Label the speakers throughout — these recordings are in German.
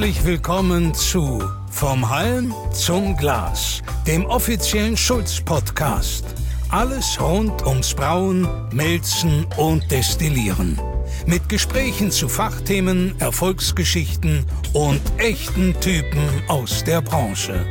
Speaker 1: Herzlich willkommen zu Vom Halm zum Glas, dem offiziellen Schulz-Podcast. Alles rund ums Brauen, Melzen und Destillieren. Mit Gesprächen zu Fachthemen, Erfolgsgeschichten und echten Typen aus der Branche.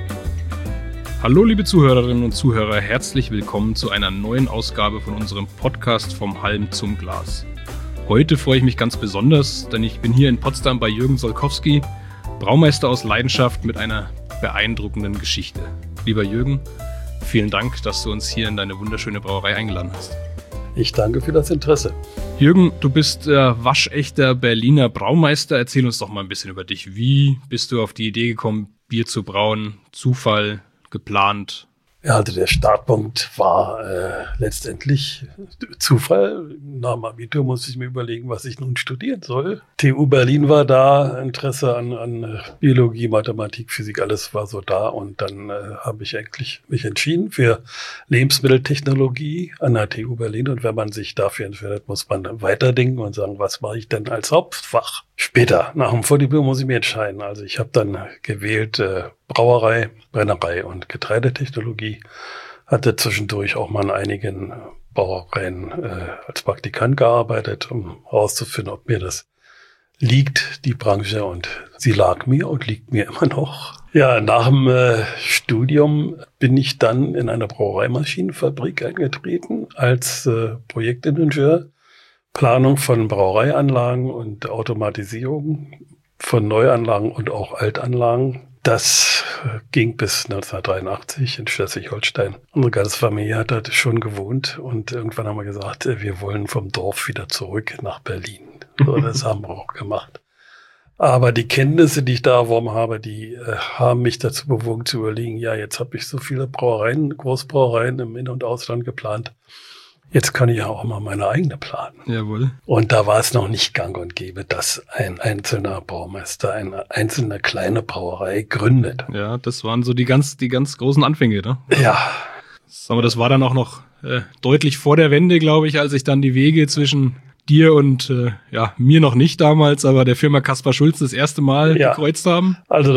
Speaker 2: Hallo liebe Zuhörerinnen und Zuhörer, herzlich willkommen zu einer neuen Ausgabe von unserem Podcast Vom Halm zum Glas. Heute freue ich mich ganz besonders, denn ich bin hier in Potsdam bei Jürgen Solkowski, Braumeister aus Leidenschaft mit einer beeindruckenden Geschichte. Lieber Jürgen, vielen Dank, dass du uns hier in deine wunderschöne Brauerei eingeladen hast.
Speaker 3: Ich danke für das Interesse.
Speaker 2: Jürgen, du bist waschechter Berliner Braumeister. Erzähl uns doch mal ein bisschen über dich. Wie bist du auf die Idee gekommen, Bier zu brauen? Zufall, geplant?
Speaker 3: Ja, also der Startpunkt war letztendlich Zufall. Nach dem Abitur musste ich mir überlegen, was ich nun studieren soll. TU Berlin war da, Interesse an Biologie, Mathematik, Physik, alles war so da. Und dann habe ich eigentlich mich entschieden für Lebensmitteltechnologie an der TU Berlin. Und wenn man sich dafür entscheidet, muss man dann weiterdenken und sagen, was mache ich denn als Hauptfach? Später, nach dem Vordiplom, muss ich mich entscheiden. Also ich habe dann gewählt Brauerei, Brennerei und Getreidetechnologie. Hatte zwischendurch auch mal in einigen Brauereien als Praktikant gearbeitet, um herauszufinden, ob mir das liegt, die Branche. Und sie lag mir und liegt mir immer noch. Ja, nach dem Studium bin ich dann in einer Brauereimaschinenfabrik eingetreten als Projektingenieur. Planung von Brauereianlagen und Automatisierung von Neuanlagen und auch Altanlagen. Das ging bis 1983 in Schleswig-Holstein. Unsere ganze Familie hat dort schon gewohnt und irgendwann haben wir gesagt, wir wollen vom Dorf wieder zurück nach Berlin. So, das haben wir auch gemacht. Aber die Kenntnisse, die ich da erworben habe, die haben mich dazu bewogen zu überlegen, ja, jetzt habe ich so viele Brauereien, Großbrauereien im In- und Ausland geplant. Jetzt kann ich ja auch mal meine eigene planen.
Speaker 2: Jawohl.
Speaker 3: Und da war es noch nicht gang und gäbe, dass ein einzelner Braumeister eine einzelne kleine Brauerei gründet.
Speaker 2: Ja, das waren so die ganz großen Anfänge, ne?
Speaker 3: Ja.
Speaker 2: Aber das war dann auch noch deutlich vor der Wende, glaube ich, als sich dann die Wege zwischen dir und mir noch nicht damals, aber der Firma Kaspar Schulz das erste Mal gekreuzt haben.
Speaker 3: Also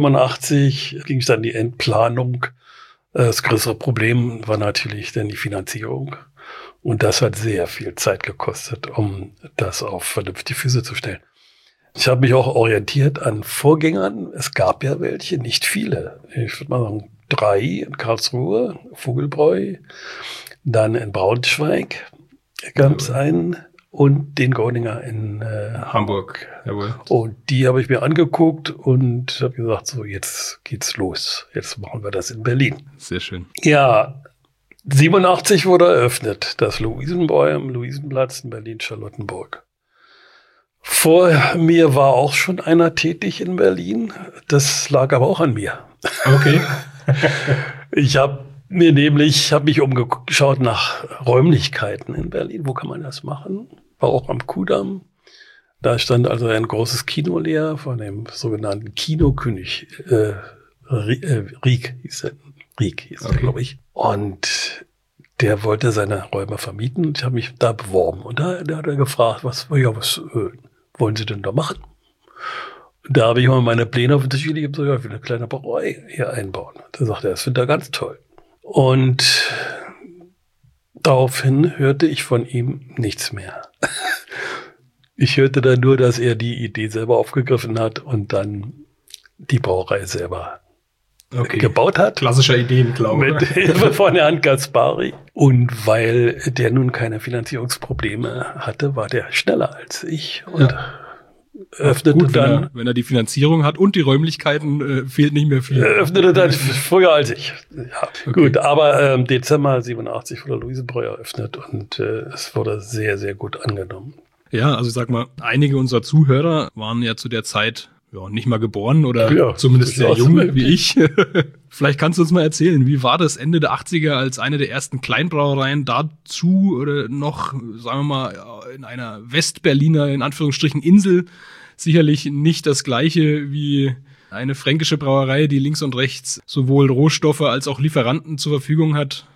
Speaker 3: 1985 ging es dann die Endplanung. Das größere Problem war natürlich dann die Finanzierung. Und das hat sehr viel Zeit gekostet, um das auf vernünftige Füße zu stellen. Ich habe mich auch orientiert an Vorgängern. Es gab ja welche, nicht viele. Ich würde mal sagen 3 in Karlsruhe, Vogelbräu. Dann in Braunschweig gab es einen und den Gaudinger in Hamburg.
Speaker 2: Jawohl.
Speaker 3: Und die habe ich mir angeguckt und habe gesagt, so jetzt geht's los. Jetzt machen wir das in Berlin.
Speaker 2: Sehr schön.
Speaker 3: Ja, 87 wurde eröffnet, das Luisenbräu am Luisenplatz in Berlin-Charlottenburg. Vor mir war auch schon einer tätig in Berlin. Das lag aber auch an mir.
Speaker 2: Okay.
Speaker 3: Ich habe mich umgeschaut nach Räumlichkeiten in Berlin. Wo kann man das machen? War auch am Kudamm. Da stand also ein großes Kino leer von dem sogenannten Kinokönig Rieck hieß er. Glaube ich. Und der wollte seine Räume vermieten. Ich habe mich da beworben. Und da hat er gefragt, was wollen Sie denn da machen? Und da habe ich mal meine Pläne auf den Tisch gelegt und gesagt, ich will eine kleine Brauerei hier einbauen. Da sagte er, das findet er ganz toll. Und daraufhin hörte ich von ihm nichts mehr. Ich hörte dann nur, dass er die Idee selber aufgegriffen hat und dann die Brauerei selber gebaut hat.
Speaker 2: Klassischer Ideenklau.
Speaker 3: Mit Hilfe von Herrn Gaspari. Und weil der nun keine Finanzierungsprobleme hatte, war der schneller als ich und öffnete
Speaker 2: gut,
Speaker 3: dann.
Speaker 2: Wenn er die Finanzierung hat und die Räumlichkeiten, fehlt nicht mehr viel.
Speaker 3: Öffnete dann früher als ich. Ja, okay. Gut, aber Dezember 87 wurde Luisenbräu eröffnet und es wurde sehr, sehr gut angenommen.
Speaker 2: Ja, also ich sag mal, einige unserer Zuhörer waren ja zu der Zeit nicht mal geboren oder zumindest sehr jung wie ich. Vielleicht kannst du uns mal erzählen, wie war das Ende der 80er als eine der ersten Kleinbrauereien dazu oder noch, sagen wir mal, in einer Westberliner, in Anführungsstrichen, Insel, sicherlich nicht das gleiche wie eine fränkische Brauerei, die links und rechts sowohl Rohstoffe als auch Lieferanten zur Verfügung hat.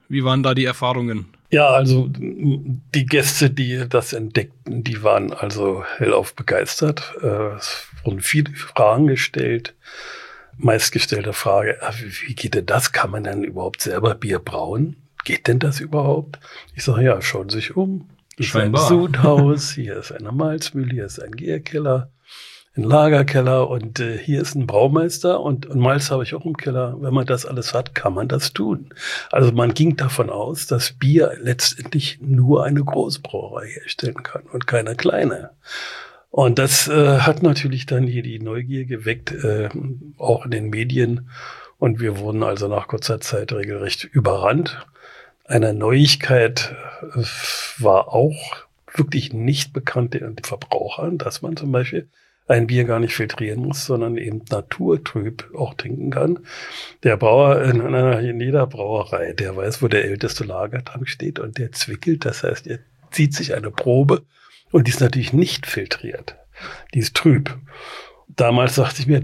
Speaker 2: Wie waren da die Erfahrungen?
Speaker 3: Ja, also die Gäste, die das entdeckten, die waren also hellauf begeistert. Es wurden viele Fragen gestellt. Meistgestellte Frage, wie geht denn das? Kann man denn überhaupt selber Bier brauen? Geht denn das überhaupt? Ich sage, ja, schauen Sie sich um. Hier ist ein Sudhaus, hier ist eine Malzmühle, hier ist ein Gärkeller, ein Lagerkeller und hier ist ein Braumeister und Malz habe ich auch im Keller. Wenn man das alles hat, kann man das tun. Also man ging davon aus, dass Bier letztendlich nur eine Großbrauerei herstellen kann und keine kleine. Und das hat natürlich dann hier die Neugier geweckt, auch in den Medien. Und wir wurden also nach kurzer Zeit regelrecht überrannt. Eine Neuigkeit war auch wirklich nicht bekannt den Verbrauchern, dass man zum Beispiel ein Bier gar nicht filtrieren muss, sondern eben naturtrüb auch trinken kann. Der Brauer in jeder Brauerei, der weiß, wo der älteste Lagertank steht und der zwickelt. Das heißt, er zieht sich eine Probe und die ist natürlich nicht filtriert. Die ist trüb. Damals dachte ich mir,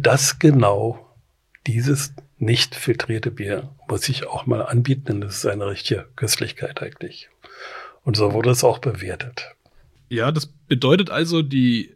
Speaker 3: dieses nicht filtrierte Bier muss ich auch mal anbieten, denn das ist eine richtige Köstlichkeit eigentlich. Und so wurde es auch bewertet.
Speaker 2: Ja, das bedeutet also, die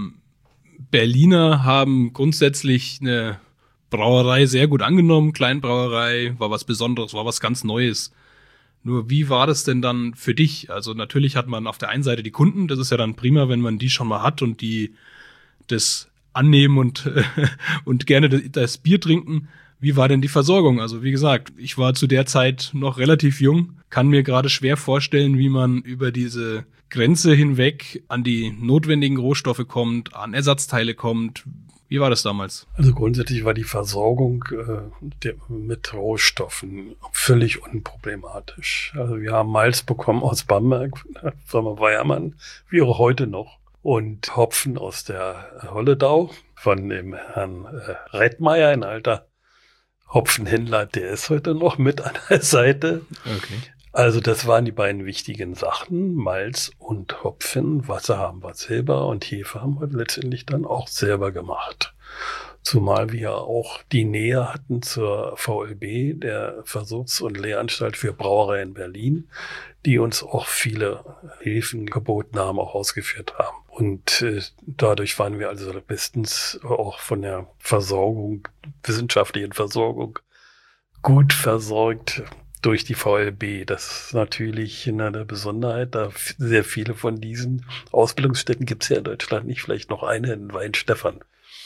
Speaker 2: Berliner haben grundsätzlich eine Brauerei sehr gut angenommen. Kleinbrauerei war was Besonderes, war was ganz Neues. Nur wie war das denn dann für dich? Also natürlich hat man auf der einen Seite die Kunden, das ist ja dann prima, wenn man die schon mal hat und die das annehmen und gerne das Bier trinken. Wie war denn die Versorgung? Also wie gesagt, ich war zu der Zeit noch relativ jung, kann mir gerade schwer vorstellen, wie man über diese Grenze hinweg an die notwendigen Rohstoffe kommt, an Ersatzteile kommt. Wie war das damals?
Speaker 3: Also grundsätzlich war die Versorgung mit Rohstoffen völlig unproblematisch. Also wir haben Malz bekommen aus Bamberg, Firma Weiermann, wie auch heute noch. Und Hopfen aus der Holledau von dem Herrn Rettmeier, ein alter Hopfenhändler, der ist heute noch mit an der Seite.
Speaker 2: Okay.
Speaker 3: Also das waren die beiden wichtigen Sachen, Malz und Hopfen. Wasser haben wir selber und Hefe haben wir letztendlich dann auch selber gemacht. Zumal wir auch die Nähe hatten zur VLB, der Versuchs- und Lehranstalt für Brauerei in Berlin, die uns auch viele Hilfen geboten haben, auch ausgeführt haben. Und dadurch waren wir also bestens auch von der Versorgung, wissenschaftlichen Versorgung, gut versorgt durch die VLB. Das ist natürlich eine Besonderheit, da sehr viele von diesen Ausbildungsstätten gibt es ja in Deutschland nicht, vielleicht noch eine in Weinstefan.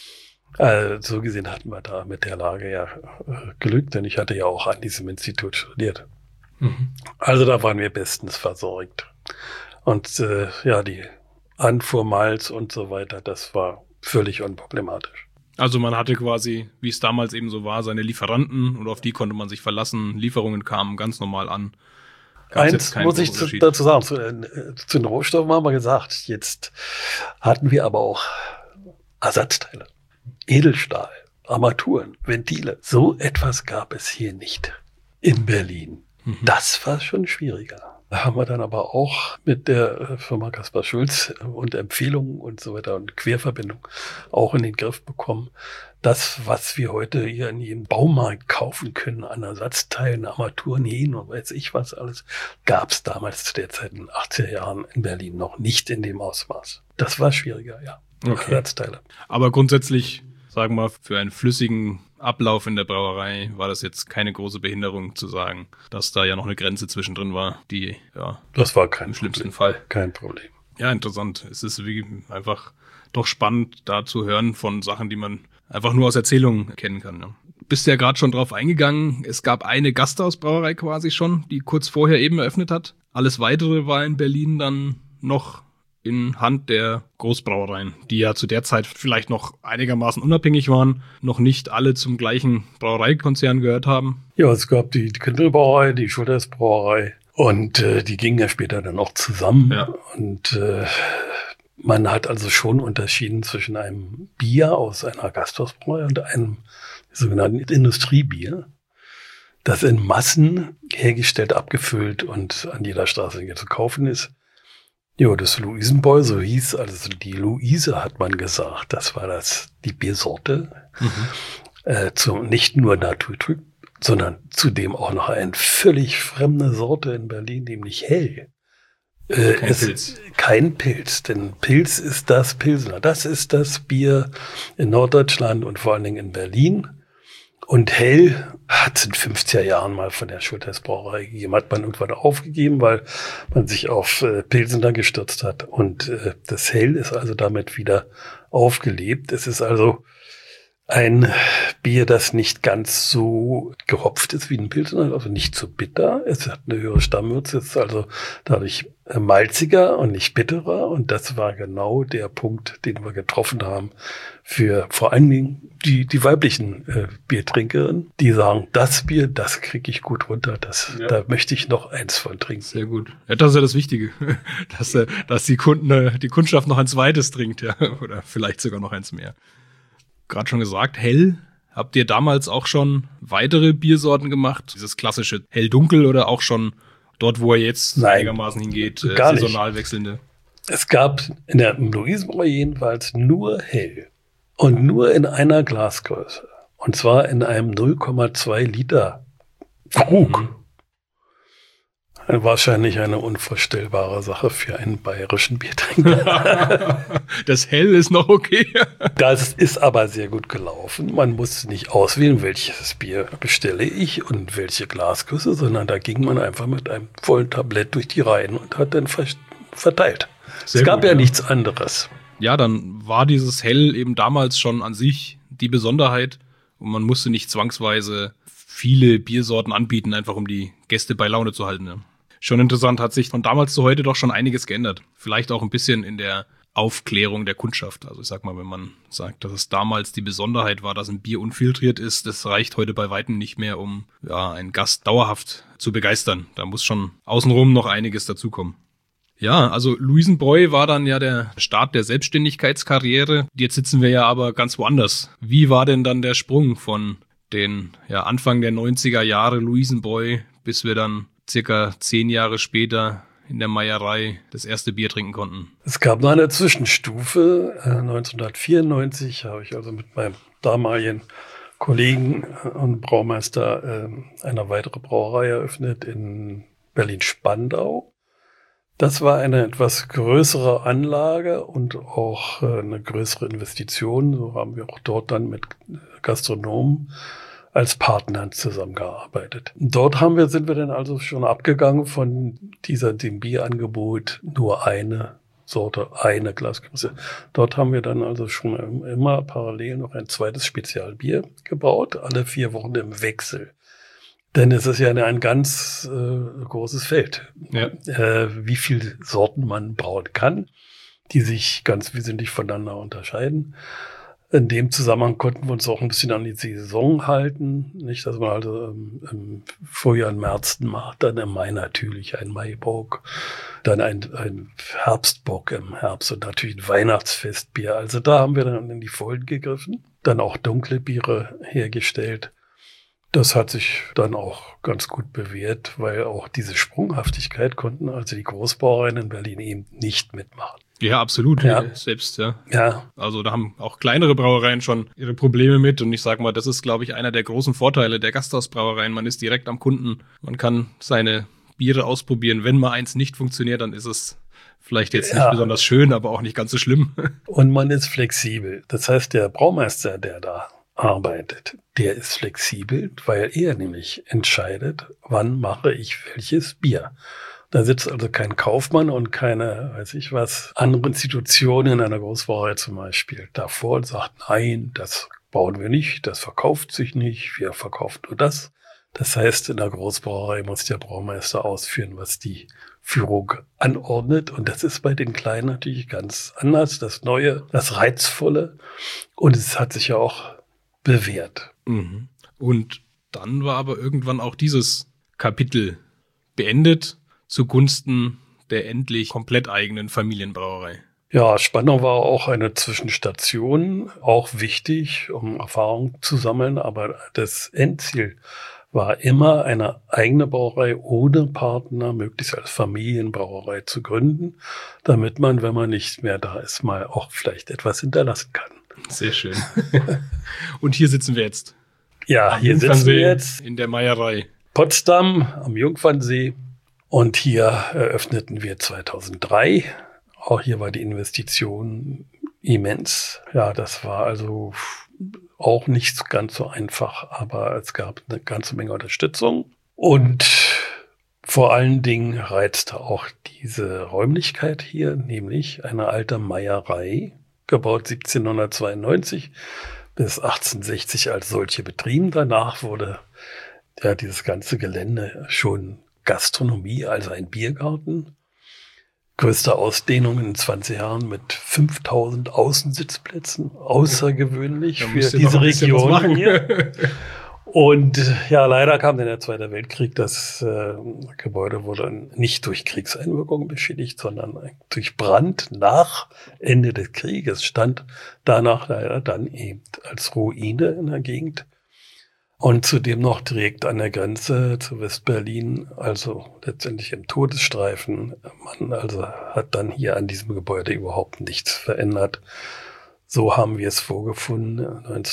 Speaker 3: So gesehen hatten wir da mit der Lage ja Glück, denn ich hatte ja auch an diesem Institut studiert. Mhm. Also da waren wir bestens versorgt. Und die Anfuhr Malz und so weiter, das war völlig unproblematisch.
Speaker 2: Also man hatte quasi, wie es damals eben so war, seine Lieferanten und auf die konnte man sich verlassen. Lieferungen kamen ganz normal an.
Speaker 3: Eins muss ich dazu sagen, zu den Rohstoffen haben wir gesagt, jetzt hatten wir aber auch Ersatzteile. Edelstahl, Armaturen, Ventile. So etwas gab es hier nicht in Berlin. Mhm. Das war schon schwieriger. Da haben wir dann aber auch mit der Firma Kaspar Schulz und Empfehlungen und so weiter und Querverbindung auch in den Griff bekommen. Das, was wir heute hier in jedem Baumarkt kaufen können an Ersatzteilen, Armaturen, Hähnen und weiß ich was alles, gab es damals zu der Zeit in den 80er Jahren in Berlin noch nicht in dem Ausmaß. Das war schwieriger, ja.
Speaker 2: Okay.
Speaker 3: Ersatzteile.
Speaker 2: Aber grundsätzlich, sagen wir mal, für einen flüssigen Ablauf in der Brauerei war das jetzt keine große Behinderung zu sagen, dass da ja noch eine Grenze zwischendrin war, die
Speaker 3: das war kein
Speaker 2: im schlimmsten Fall.
Speaker 3: Kein Problem.
Speaker 2: Ja, interessant. Es ist wie einfach doch spannend, da zu hören von Sachen, die man einfach nur aus Erzählungen kennen kann. Ne? Bist ja gerade schon drauf eingegangen. Es gab eine Gasthausbrauerei quasi schon, die kurz vorher eben eröffnet hat. Alles Weitere war in Berlin dann noch in Hand der Großbrauereien, die ja zu der Zeit vielleicht noch einigermaßen unabhängig waren, noch nicht alle zum gleichen Brauereikonzern gehört haben.
Speaker 3: Ja, es gab die Kindelbrauerei, die Schultersbrauerei und die gingen ja später dann auch zusammen. Ja. Und man hat also schon unterschieden zwischen einem Bier aus einer Gasthausbrauerei und einem sogenannten Industriebier, das in Massen hergestellt, abgefüllt und an jeder Straße zu kaufen ist. Ja, das Luisenbräu, so hieß, also die Luise hat man gesagt, das war die Biersorte, nicht nur naturtrüb, sondern zudem auch noch eine völlig fremde Sorte in Berlin, nämlich Hell. Kein Pilz, denn Pilz ist das Pilsner. Das ist das Bier in Norddeutschland und vor allen Dingen in Berlin. Und Hell hat es in 50er Jahren mal von der Schultheiß Brauerei gegeben, hat man irgendwann aufgegeben, weil man sich auf Pilsener gestürzt hat. Und das Hell ist also damit wieder aufgelebt. Es ist also ein Bier, das nicht ganz so gehopft ist wie ein Pilsner, also nicht so bitter. Es hat eine höhere Stammwürze, ist also dadurch malziger und nicht bitterer. Und das war genau der Punkt, den wir getroffen haben für vor allen Dingen die weiblichen Biertrinkerinnen, die sagen, das Bier, das kriege ich gut runter, da möchte ich noch eins von trinken.
Speaker 2: Sehr gut. Ja, das ist ja das Wichtige, dass die Kundschaft noch ein zweites trinkt, ja, oder vielleicht sogar noch eins mehr. Gerade schon gesagt, hell. Habt ihr damals auch schon weitere Biersorten gemacht? Dieses klassische hell-dunkel oder auch schon dort, wo er jetzt einigermaßen hingeht, saisonal wechselnde?
Speaker 3: Es gab in der Luisenbräu jedenfalls nur hell und nur in einer Glasgröße. Und zwar in einem 0,2 Liter Krug. Wahrscheinlich eine unvorstellbare Sache für einen bayerischen Biertrinker.
Speaker 2: Das Hell ist noch okay.
Speaker 3: Das ist aber sehr gut gelaufen. Man musste nicht auswählen, welches Bier bestelle ich und welche Glasgröße, sondern da ging man einfach mit einem vollen Tablett durch die Reihen und hat dann verteilt. Es gab ja nichts anderes.
Speaker 2: Ja, dann war dieses Hell eben damals schon an sich die Besonderheit und man musste nicht zwangsweise viele Biersorten anbieten, einfach um die Gäste bei Laune zu halten. Ja. Schon interessant, hat sich von damals zu heute doch schon einiges geändert. Vielleicht auch ein bisschen in der Aufklärung der Kundschaft. Also ich sag mal, wenn man sagt, dass es damals die Besonderheit war, dass ein Bier unfiltriert ist, das reicht heute bei weitem nicht mehr, um einen Gast dauerhaft zu begeistern. Da muss schon außenrum noch einiges dazukommen. Ja, also Luisenbräu war dann ja der Start der Selbstständigkeitskarriere. Jetzt sitzen wir ja aber ganz woanders. Wie war denn dann der Sprung von den Anfang der 90er Jahre Luisenbräu, bis wir dann circa 10 Jahre später in der Meierei das erste Bier trinken konnten?
Speaker 3: Es gab noch eine Zwischenstufe. 1994 habe ich also mit meinem damaligen Kollegen und Braumeister eine weitere Brauerei eröffnet in Berlin-Spandau. Das war eine etwas größere Anlage und auch eine größere Investition. So haben wir auch dort dann mit Gastronomen als Partnern zusammengearbeitet. Dort sind wir dann also schon abgegangen von dem Bierangebot nur eine Sorte, eine Glasgröße. Dort haben wir dann also schon immer parallel noch ein zweites Spezialbier gebraut, alle 4 Wochen im Wechsel. Denn es ist ja ein ganz großes Feld, wie viele Sorten man brauen kann, die sich ganz wesentlich voneinander unterscheiden. In dem Zusammenhang konnten wir uns auch ein bisschen an die Saison halten. Nicht, dass man also im Frühjahr, im März macht, dann im Mai natürlich ein Maibock, dann ein Herbstbock im Herbst und natürlich ein Weihnachtsfestbier. Also da haben wir dann in die Vollen gegriffen, dann auch dunkle Biere hergestellt. Das hat sich dann auch ganz gut bewährt, weil auch diese Sprunghaftigkeit konnten also die Großbrauereien in Berlin eben nicht mitmachen.
Speaker 2: Ja, absolut.
Speaker 3: Ja.
Speaker 2: Selbst, ja. Also da haben auch kleinere Brauereien schon ihre Probleme mit. Und ich sag mal, das ist, glaube ich, einer der großen Vorteile der Gasthausbrauereien. Man ist direkt am Kunden. Man kann seine Biere ausprobieren. Wenn mal eins nicht funktioniert, dann ist es vielleicht jetzt nicht besonders schön, aber auch nicht ganz so schlimm.
Speaker 3: Und man ist flexibel. Das heißt, der Braumeister, der da arbeitet, der ist flexibel, weil er nämlich entscheidet, wann mache ich welches Bier. Da sitzt also kein Kaufmann und keine, andere Institutionen in einer Großbrauerei zum Beispiel davor und sagt, nein, das bauen wir nicht, das verkauft sich nicht, wir verkaufen nur das. Das heißt, in der Großbrauerei muss der Braumeister ausführen, was die Führung anordnet. Und das ist bei den Kleinen natürlich ganz anders, das Neue, das Reizvolle. Und es hat sich ja auch bewährt.
Speaker 2: Mhm. Und dann war aber irgendwann auch dieses Kapitel beendet, zugunsten der endlich komplett eigenen Familienbrauerei.
Speaker 3: Ja, Spandau war auch eine Zwischenstation, auch wichtig, um Erfahrung zu sammeln, aber das Endziel war immer, eine eigene Brauerei ohne Partner, möglichst als Familienbrauerei zu gründen, damit man, wenn man nicht mehr da ist, mal auch vielleicht etwas hinterlassen kann.
Speaker 2: Sehr schön. Und hier sitzen wir jetzt.
Speaker 3: Ja, hier sitzen wir jetzt
Speaker 2: in der Meierei.
Speaker 3: Potsdam am Jungfernsee und hier eröffneten wir 2003. Auch hier war die Investition immens. Ja, das war also auch nicht ganz so einfach, aber es gab eine ganze Menge Unterstützung. Und vor allen Dingen reizte auch diese Räumlichkeit hier, nämlich eine alte Meierei, gebaut 1792 bis 1860 als solche betrieben. Danach wurde ja dieses ganze Gelände schon Gastronomie, also ein Biergarten. Größte Ausdehnung in 20 Jahren mit 5000 Außensitzplätzen. Außergewöhnlich für diese Region hier. Und ja, leider kam dann der Zweite Weltkrieg. Das Gebäude wurde nicht durch Kriegseinwirkungen beschädigt, sondern durch Brand nach Ende des Krieges. Stand danach leider dann eben als Ruine in der Gegend. Und zudem noch direkt an der Grenze zu Westberlin, also letztendlich im Todesstreifen. Man also hat dann hier an diesem Gebäude überhaupt nichts verändert. So haben wir es vorgefunden,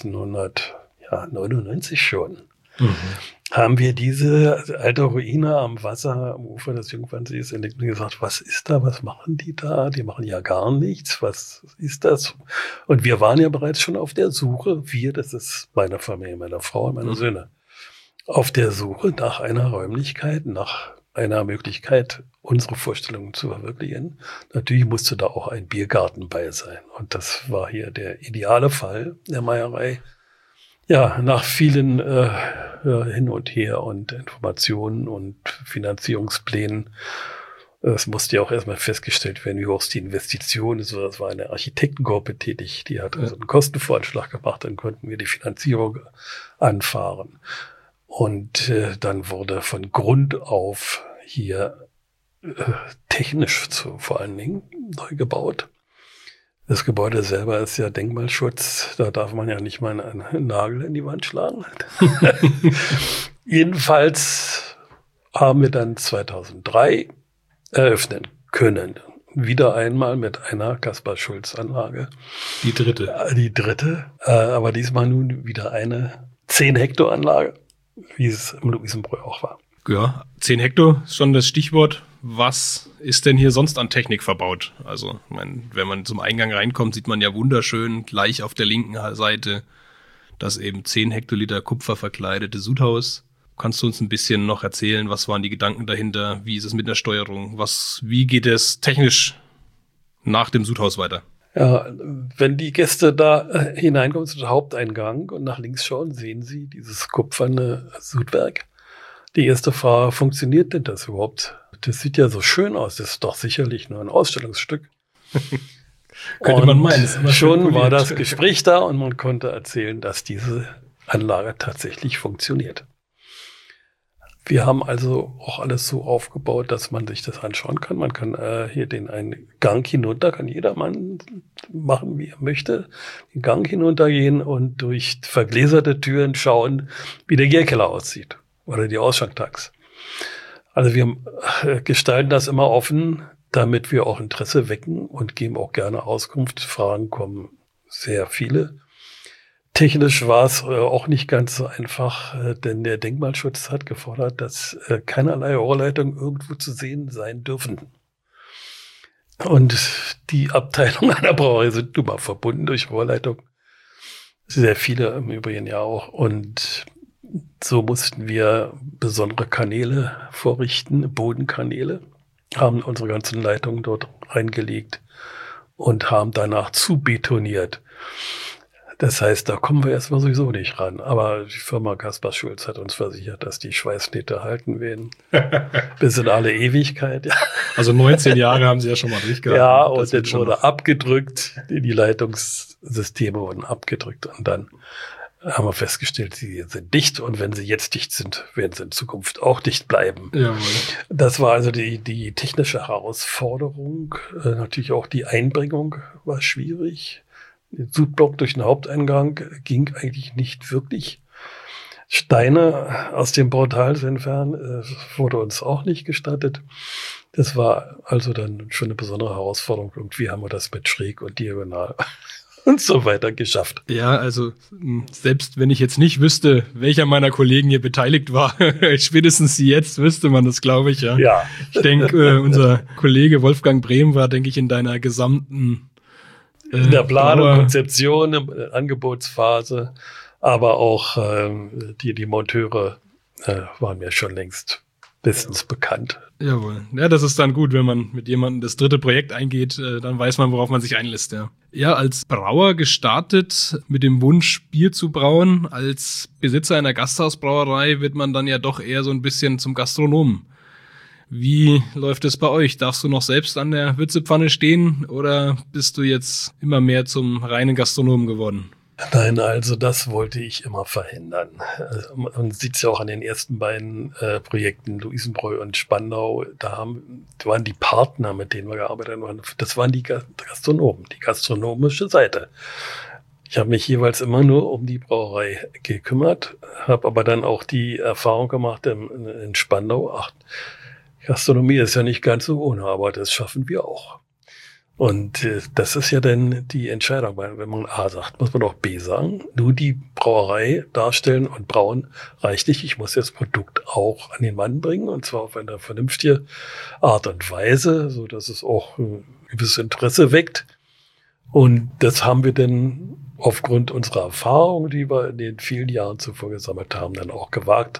Speaker 3: 1999 schon. Haben wir diese alte Ruine am Wasser, am Ufer des Jungfernsees entdeckt und gesagt, was ist da, was machen die da? Die machen ja gar nichts, was ist das? Und wir waren ja bereits schon auf der Suche, das ist meine Familie, meine Frau und meine Söhne, auf der Suche nach einer Räumlichkeit, nach einer Möglichkeit, unsere Vorstellungen zu verwirklichen. Natürlich musste da auch ein Biergarten bei sein. Und das war hier der ideale Fall der Meierei. Ja, nach vielen Hin und Her und Informationen und Finanzierungsplänen, es musste ja auch erstmal festgestellt werden, wie hoch ist die Investition ist. Das war eine Architektengruppe tätig, die hat also einen Kostenvoranschlag gemacht, dann konnten wir die Finanzierung anfahren. Und dann wurde von Grund auf hier technisch vor allen Dingen neu gebaut. Das Gebäude selber ist ja Denkmalschutz. Da darf man ja nicht mal einen Nagel in die Wand schlagen. Jedenfalls haben wir dann 2003 eröffnen können. Wieder einmal mit einer Kaspar-Schulz-Anlage.
Speaker 2: Die dritte.
Speaker 3: Aber diesmal nun wieder eine 10-Hektar-Anlage, wie es im Luisenbräu auch war.
Speaker 2: Ja, 10 Hektar ist schon das Stichwort. Was ist denn hier sonst an Technik verbaut? Also, wenn man zum Eingang reinkommt, sieht man ja wunderschön gleich auf der linken Seite das eben 10 Hektoliter Kupfer verkleidete Sudhaus. Kannst du uns ein bisschen noch erzählen, was waren die Gedanken dahinter? Wie ist es mit der Steuerung? Wie geht es technisch nach dem Sudhaus weiter?
Speaker 3: Ja, wenn die Gäste da hineinkommen zu dem Haupteingang und nach links schauen, sehen sie dieses kupferne Sudwerk. Die erste Frage, funktioniert denn das überhaupt? Das sieht ja so schön aus, das ist doch sicherlich nur ein Ausstellungsstück.
Speaker 2: Könnte man meinen. Ist
Speaker 3: schon war das Gespräch da und man konnte erzählen, dass diese Anlage tatsächlich funktioniert. Wir haben also auch alles so aufgebaut, dass man sich das anschauen kann. Man kann hier einen Gang hinunter, kann jedermann machen, wie er möchte, den Gang hinuntergehen und durch vergläserte Türen schauen, wie der Gärkeller aussieht oder die Ausschanktanks. Also wir gestalten das immer offen, damit wir auch Interesse wecken und geben auch gerne Auskunft. Fragen kommen sehr viele. Technisch war es auch nicht ganz so einfach, denn der Denkmalschutz hat gefordert, dass keinerlei Rohrleitungen irgendwo zu sehen sein dürfen. Und die Abteilungen einer Brauerei sind nun mal verbunden durch Rohrleitungen. Sehr viele im Übrigen ja auch. Und so mussten wir besondere Kanäle vorrichten, Bodenkanäle, haben unsere ganzen Leitungen dort reingelegt und haben danach zubetoniert. Das heißt, da kommen wir erstmal sowieso nicht ran. Aber die Firma Kaspar-Schulz hat uns versichert, dass die Schweißnähte halten werden. Bis in alle Ewigkeit. Ja.
Speaker 2: Also 19 Jahre haben sie ja schon mal durchgehalten.
Speaker 3: Ja, und dann wurde abgedrückt. Die Leitungssysteme wurden abgedrückt. Und dann haben wir festgestellt, sie sind dicht. Und wenn sie jetzt dicht sind, werden sie in Zukunft auch dicht bleiben.
Speaker 2: Jawohl.
Speaker 3: Das war also die technische Herausforderung. Natürlich auch die Einbringung war schwierig. Der Sudblock durch den Haupteingang ging eigentlich nicht wirklich. Steine aus dem Portal zu entfernen, wurde uns auch nicht gestattet. Das war also dann schon eine besondere Herausforderung. Irgendwie haben wir das mit schräg und diagonal und so weiter geschafft.
Speaker 2: Ja, also selbst wenn ich jetzt nicht wüsste, welcher meiner Kollegen hier beteiligt war, spätestens jetzt wüsste man das, glaube ich. Ja. Ich denke, unser Kollege Wolfgang Brehm war, denke ich, in deiner gesamten
Speaker 3: in der Planung, Konzeption, Angebotsphase, aber auch die Monteure waren mir schon längst bestens bekannt.
Speaker 2: Jawohl. Ja, das ist dann gut, wenn man mit jemandem das dritte Projekt eingeht, dann weiß man, worauf man sich einlässt, ja. Ja, als Brauer gestartet mit dem Wunsch, Bier zu brauen. Als Besitzer einer Gasthausbrauerei wird man dann ja doch eher so ein bisschen zum Gastronomen. Wie läuft es bei euch? Darfst du noch selbst an der Würzepfanne stehen oder bist du jetzt immer mehr zum reinen Gastronomen geworden?
Speaker 3: Nein, also das wollte ich immer verhindern. Man sieht es ja auch an den ersten beiden Projekten, Luisenbräu und Spandau, da waren die Partner, mit denen wir gearbeitet haben, das waren die Gastronomen, die gastronomische Seite. Ich habe mich jeweils immer nur um die Brauerei gekümmert, habe aber dann auch die Erfahrung gemacht in Spandau, Gastronomie ist ja nicht ganz so ohne, aber das schaffen wir auch. Und das ist ja dann die Entscheidung, weil wenn man A sagt, muss man auch B sagen. Nur die Brauerei darstellen und brauen reicht nicht. Ich muss das Produkt auch an den Mann bringen, und zwar auf eine vernünftige Art und Weise, so dass es auch ein gewisses Interesse weckt. Und das haben wir dann aufgrund unserer Erfahrung, die wir in den vielen Jahren zuvor gesammelt haben, dann auch gewagt.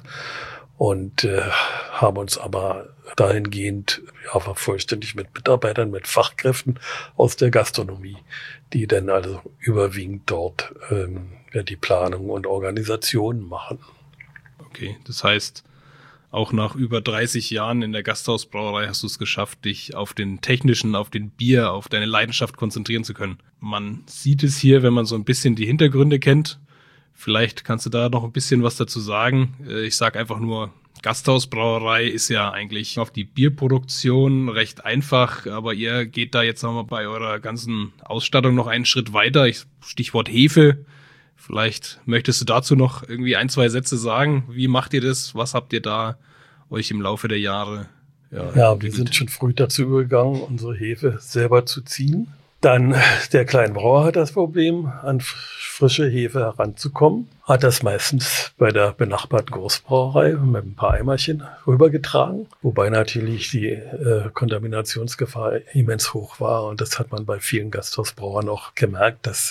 Speaker 3: Und haben uns aber dahingehend vervollständigt mit Mitarbeitern, mit Fachkräften aus der Gastronomie, die dann also überwiegend dort die Planung und Organisation machen.
Speaker 2: Okay, das heißt, auch nach über 30 Jahren in der Gasthausbrauerei hast du es geschafft, dich auf den technischen, auf den Bier, auf deine Leidenschaft konzentrieren zu können. Man sieht es hier, wenn man so ein bisschen die Hintergründe kennt. Vielleicht kannst du da noch ein bisschen was dazu sagen. Ich sage einfach nur, Gasthausbrauerei ist ja eigentlich auf die Bierproduktion recht einfach, aber ihr geht da jetzt nochmal bei eurer ganzen Ausstattung noch einen Schritt weiter. Stichwort Hefe. Vielleicht möchtest du dazu noch irgendwie 1, 2 Sätze sagen. Wie macht ihr das? Was habt ihr da euch im Laufe der Jahre
Speaker 3: wir sind schon früh dazu übergegangen, unsere Hefe selber zu ziehen. Dann der Kleinbrauer hat das Problem, an frische Hefe heranzukommen. Hat das meistens bei der benachbarten Großbrauerei mit ein paar Eimerchen rübergetragen. Wobei natürlich die Kontaminationsgefahr immens hoch war. Und das hat man bei vielen Gasthausbrauern auch gemerkt, dass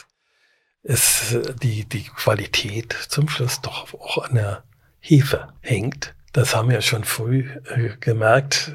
Speaker 3: es die Qualität zum Schluss doch auch an der Hefe hängt. Das haben wir schon früh gemerkt.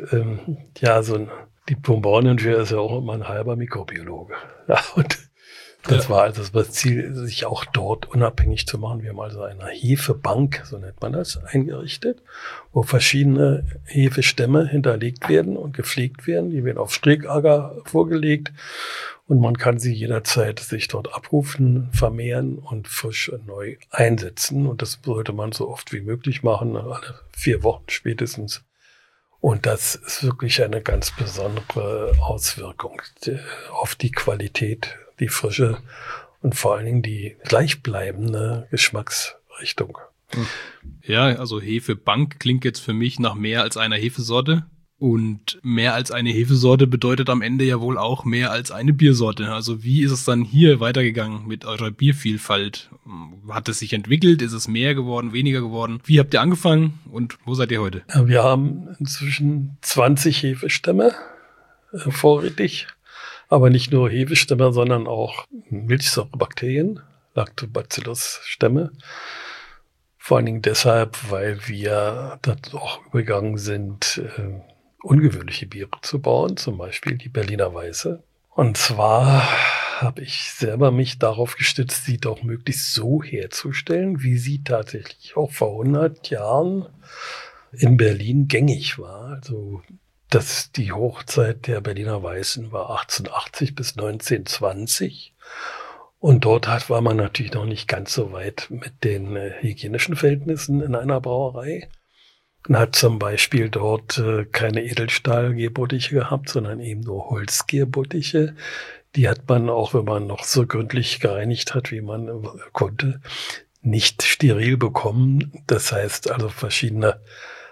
Speaker 3: Die Diplom-Bauingenieur ist ja auch immer ein halber Mikrobiologe. Ja, und das war also das Ziel, sich auch dort unabhängig zu machen. Wir haben also eine Hefebank, so nennt man das, eingerichtet, wo verschiedene Hefestämme hinterlegt werden und gepflegt werden. Die werden auf Stregager vorgelegt und man kann sie jederzeit sich dort abrufen, vermehren und frisch und neu einsetzen. Und das sollte man so oft wie möglich machen, alle 4 Wochen spätestens. Und das ist wirklich eine ganz besondere Auswirkung auf die Qualität, die Frische und vor allen Dingen die gleichbleibende Geschmacksrichtung.
Speaker 2: Ja, also Hefebank klingt jetzt für mich nach mehr als einer Hefesorte. Und mehr als eine Hefesorte bedeutet am Ende ja wohl auch mehr als eine Biersorte. Also wie ist es dann hier weitergegangen mit eurer Biervielfalt? Hat es sich entwickelt? Ist es mehr geworden, weniger geworden? Wie habt ihr angefangen und wo seid ihr heute?
Speaker 3: Ja, wir haben inzwischen 20 Hefestämme vorrätig. Aber nicht nur Hefestämme, sondern auch Milchsäurebakterien, Lactobacillus-Stämme. Vor allen Dingen deshalb, weil wir dazu auch übergegangen sind, ungewöhnliche Biere zu bauen, zum Beispiel die Berliner Weiße. Und zwar habe ich selber mich darauf gestützt, sie doch möglichst so herzustellen, wie sie tatsächlich auch vor 100 Jahren in Berlin gängig war. Also die Hochzeit der Berliner Weißen war 1880 bis 1920. Und dort war man natürlich noch nicht ganz so weit mit den hygienischen Verhältnissen in einer Brauerei. Man hat zum Beispiel dort keine Edelstahlgärbottiche gehabt, sondern eben nur Holzgärbottiche. Die hat man, auch wenn man noch so gründlich gereinigt hat, wie man konnte, nicht steril bekommen. Das heißt also verschiedene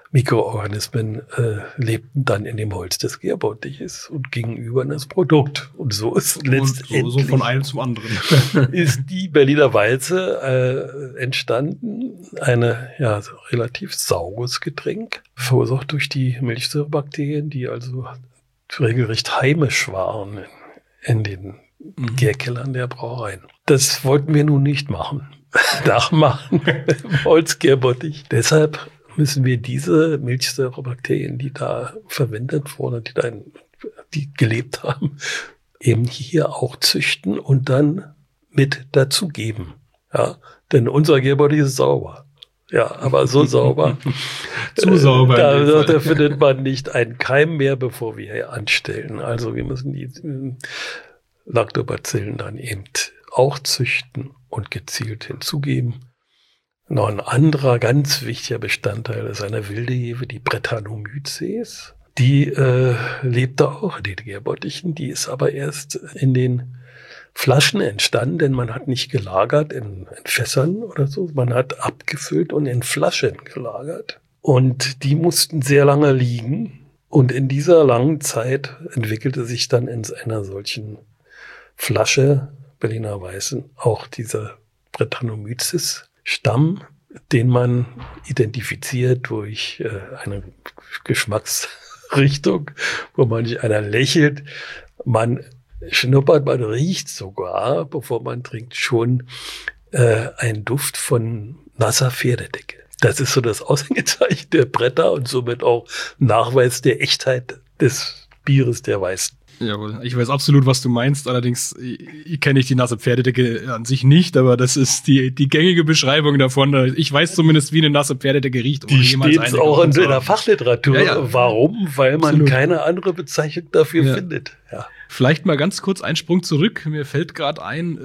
Speaker 3: Mikroorganismen lebten dann in dem Holz des Gärbottiches und gingen über in das Produkt. Und so ist letztendlich
Speaker 2: so von einem zum anderen
Speaker 3: ist die Berliner Weiße entstanden. Eine so relativ saures Getränk, verursacht durch die Milchsäurebakterien, die also regelrecht heimisch waren in den Gärkellern der Brauereien. Das wollten wir nun nicht nachmachen im Holzgärbottich. Deshalb müssen wir diese Milchsäurebakterien, die da verwendet wurden, die gelebt haben, eben hier auch züchten und dann mit dazugeben. Ja, denn unser Gärbottich ist sauber. Ja, aber so sauber.
Speaker 2: Zu sauber.
Speaker 3: Da findet man nicht einen Keim mehr, bevor wir hier anstellen. Also wir müssen die Lactobacillen dann eben auch züchten und gezielt hinzugeben. Noch ein anderer ganz wichtiger Bestandteil ist eine wilde Hefe, die Brettanomyces. Die lebte auch in den Gärbottichen, die ist aber erst in den Flaschen entstanden, denn man hat nicht gelagert in Fässern oder so, man hat abgefüllt und in Flaschen gelagert. Und die mussten sehr lange liegen und in dieser langen Zeit entwickelte sich dann in einer solchen Flasche Berliner Weißen auch dieser Brettanomyces-Stamm, den man identifiziert durch eine Geschmacksrichtung, wo manch einer lächelt. Man schnuppert, man riecht sogar, bevor man trinkt, schon einen Duft von nasser Pferdedecke. Das ist so das Aushängezeichen der Bretter und somit auch Nachweis der Echtheit des Bieres der Weißen.
Speaker 2: Jawohl, ich weiß absolut, was du meinst. Allerdings kenne ich die nasse Pferdedecke an sich nicht, aber das ist die gängige Beschreibung davon. Ich weiß zumindest, wie eine nasse Pferdedecke riecht.
Speaker 3: Die steht auch in der Fachliteratur. Ja. Warum? Weil man absolut keine andere Bezeichnung dafür findet. Ja.
Speaker 2: Vielleicht mal ganz kurz einen Sprung zurück. Mir fällt gerade ein,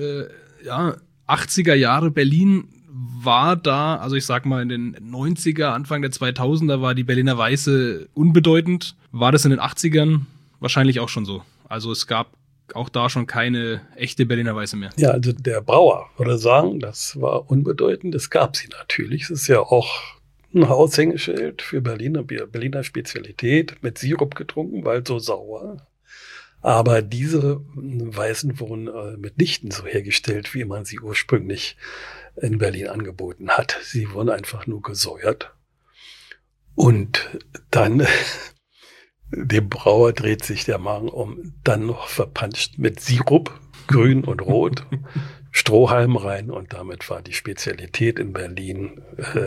Speaker 2: 80er Jahre Berlin war da, also ich sag mal in den 90er, Anfang der 2000er war die Berliner Weiße unbedeutend. War das in den 80ern? Wahrscheinlich auch schon so. Also es gab auch da schon keine echte Berliner Weiße mehr.
Speaker 3: Ja, also der Brauer würde sagen, das war unbedeutend. Es gab sie natürlich. Es ist ja auch ein Aushängeschild für Berliner Spezialität, mit Sirup getrunken, weil so sauer. Aber diese Weißen wurden mitnichten so hergestellt, wie man sie ursprünglich in Berlin angeboten hat. Sie wurden einfach nur gesäuert. Und dann dem Brauer dreht sich der Magen um, dann noch verpanscht mit Sirup, grün und rot, Strohhalm rein und damit war die Spezialität in Berlin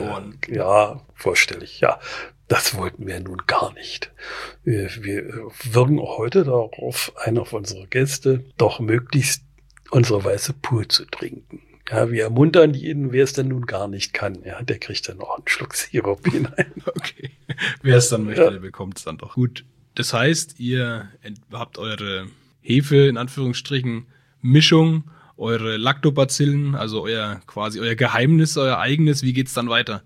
Speaker 3: vorstellig. Ja, das wollten wir nun gar nicht. Wir wirken heute darauf, einer von unseren Gäste, doch möglichst unsere Weiße pur zu trinken. Ja, wir ermuntern jeden, wer es denn nun gar nicht kann. Ja, der kriegt dann noch einen Schluck Sirup hinein.
Speaker 2: Okay. Wer es dann möchte, der bekommt es dann doch. Gut. Das heißt, ihr habt eure Hefe, in Anführungsstrichen, Mischung, eure Lactobacillen, also euer Geheimnis, euer eigenes. Wie geht's dann weiter?